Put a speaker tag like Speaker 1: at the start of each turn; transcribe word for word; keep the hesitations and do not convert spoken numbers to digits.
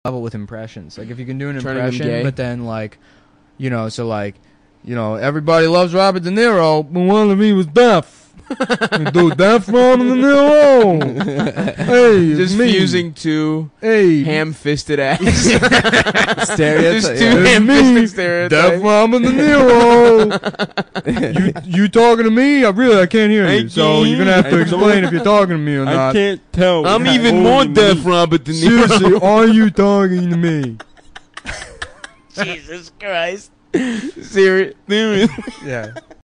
Speaker 1: level with impressions. Like if you can do an
Speaker 2: Turning them
Speaker 1: impression,
Speaker 2: gay.
Speaker 1: but then like, you know, so like, you know, everybody loves Robert De Niro, but one of me was deaf. Do deaf Robert De Niro. Hey,
Speaker 2: Just
Speaker 1: me.
Speaker 2: fusing two
Speaker 1: Hey,
Speaker 2: ham-fisted ass.
Speaker 3: Stereotype.
Speaker 2: Just two
Speaker 3: yeah.
Speaker 2: ham-fisted
Speaker 1: Deaf
Speaker 2: stereotypes.
Speaker 1: Robert De Niro. you you talking to me? I really I can't hear
Speaker 3: I
Speaker 1: you. So you're gonna have to
Speaker 3: can't.
Speaker 1: explain if you're talking to me or
Speaker 3: I
Speaker 1: not.
Speaker 3: can't tell.
Speaker 2: I'm
Speaker 3: It's
Speaker 2: even
Speaker 3: only
Speaker 2: more
Speaker 3: me.
Speaker 2: deaf, Robert De Niro.
Speaker 1: Seriously, are you talking to me?
Speaker 2: Jesus Christ. Serious.
Speaker 1: Yeah.